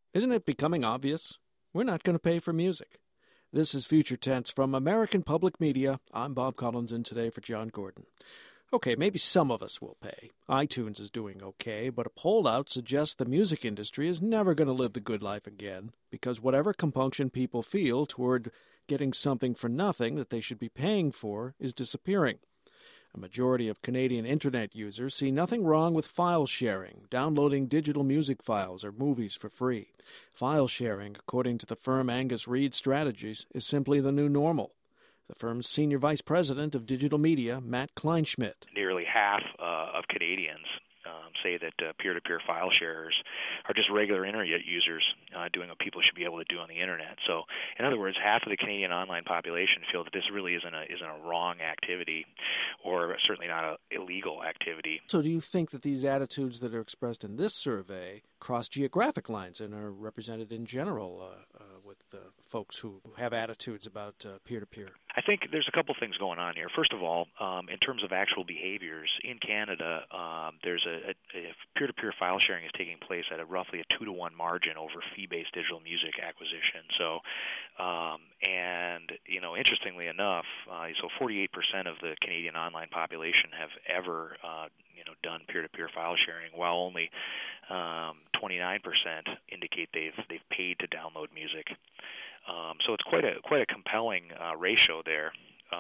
Isn't it becoming obvious? We're not going to pay for music. This is Future Tense from American Public Media. I'm Bob Collins in today for John Gordon. Okay, maybe some of us will pay. iTunes is doing okay, but a poll out suggests the music industry is never going to live the good life again because whatever compunction people feel toward getting something for nothing that they should be paying for is disappearing. A majority of Canadian Internet users see nothing wrong with file sharing, downloading digital music files or movies for free. File sharing, according to the firm Angus Reid Strategies, is simply the new normal. The firm's Senior Vice President of Digital Media, Matt Kleinschmidt. Nearly half of Canadians say that peer-to-peer file sharers are just regular Internet users doing what people should be able to do on the Internet. So, in other words, half of the Canadian online population feel that this really isn't a wrong activity, or certainly not an illegal activity. So do you think that these attitudes that are expressed in this survey cross geographic lines and are represented in general with folks who have attitudes about peer-to-peer? I think there's a couple things going on here. First of all, in terms of actual behaviors, in Canada, there's a peer-to-peer file sharing is taking place at roughly a 2-to-1 margin over fee-based digital music acquisition. So, interestingly enough, 48% of the Canadian online population have ever, done peer-to-peer file sharing, while only 29% indicate they've paid to download music. So it's quite a compelling ratio there.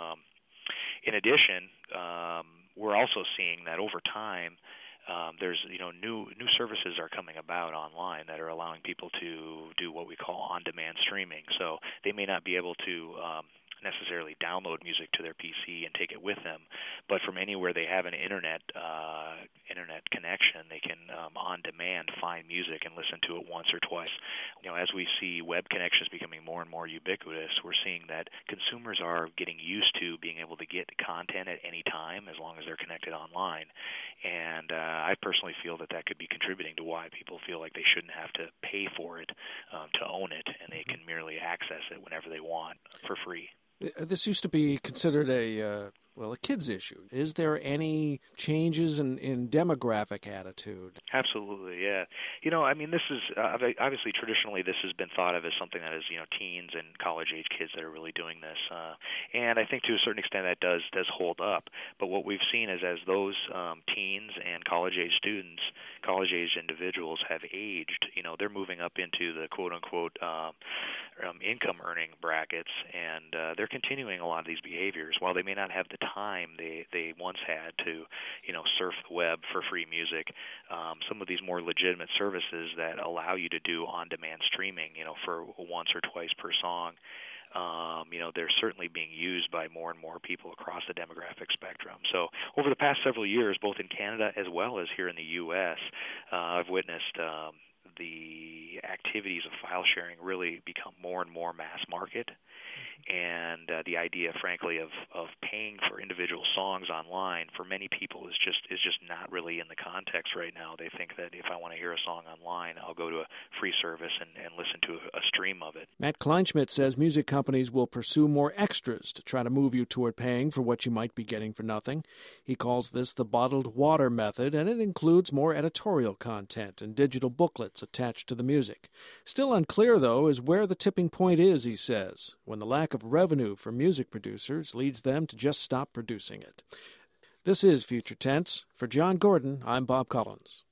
In addition, we're also seeing that over time, there's new services are coming about online that are allowing people to do what we call on-demand streaming. So they may not be able to necessarily download music to their PC and take it with them, but from anywhere they have an internet connection, they can on demand find music and listen to it once or twice. As we see web connections becoming more and more ubiquitous, we're seeing that consumers are getting used to being able to get content at any time as long as they're connected online. And I personally feel that could be contributing to why people feel like they shouldn't have to pay for it to own it, and they can merely access it whenever they want for free. This used to be considered a kid's issue. Is there any changes in demographic attitude? Absolutely, yeah. This is obviously traditionally this has been thought of as something that is teens and college-age kids that are really doing this, and I think to a certain extent that does hold up. But what we've seen is as those teens and college-age students, college-age individuals have aged, they're moving up into the quote-unquote income-earning brackets, and they're continuing a lot of these behaviors. While they may not have the time they once had to, surf the web for free music, some of these more legitimate services that allow you to do on-demand streaming, for once or twice per song, they're certainly being used by more and more people across the demographic spectrum. So over the past several years, both in Canada as well as here in the U.S., I've witnessed the activities of file sharing really become more and more mass market. And the idea, frankly, of paying for individual songs online for many people is just not really in the context right now. They think that if I want to hear a song online, I'll go to a free service and listen to a stream of it. Matt Kleinschmidt says music companies will pursue more extras to try to move you toward paying for what you might be getting for nothing. He calls this the bottled water method, and it includes more editorial content and digital booklets attached to the music. Still unclear, though, is where the tipping point is, he says, when the lack of revenue for music producers leads them to just stop producing it. This is Future Tense. For John Gordon, I'm Bob Collins.